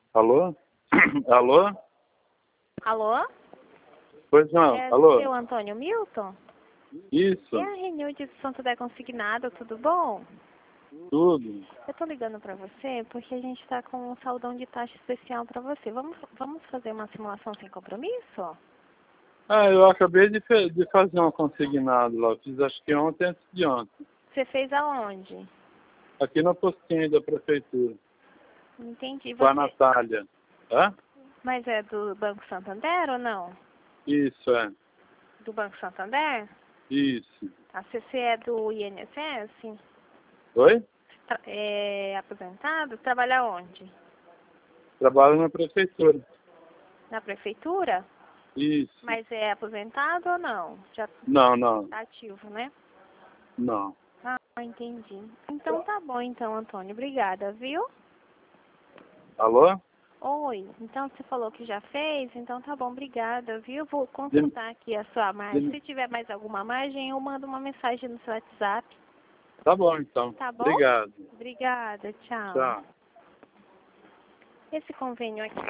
Alô? Alô? Alô? Pois não, É alô? seu Antônio Milton? Isso, É a reunião de Santo Dé Consignado, tudo bom? tudo. Eu tô ligando pra você porque a gente tá com um saldão de taxa especial pra você. Vamos fazer uma simulação sem compromisso? Ah, eu acabei de fazer um consignado lá. Fiz acho que ontem, antes de ontem. Você fez aonde? Aqui na postinha da prefeitura. Entendi. Com a Você... Natália. Hã? Mas é do Banco Santander ou não? Isso, é. Do Banco Santander? Isso. A CC é do INSS? Oi? É aposentado? Trabalha onde? Trabalho na prefeitura. Na prefeitura? Isso. Mas é aposentado ou não? Já Não, não. tá ativo, né? Não. Ah, entendi. Então tá bom então, Antônio. Obrigada, viu? Alô? Oi. Então você falou que já fez, então tá bom, obrigada, viu? Vou De, consultar aqui a sua margem. de, Se tiver mais alguma margem, eu mando uma mensagem no seu WhatsApp. tá bom, então. Tá bom? Obrigado. Obrigada, tchau. Tchau. Esse convênio aqui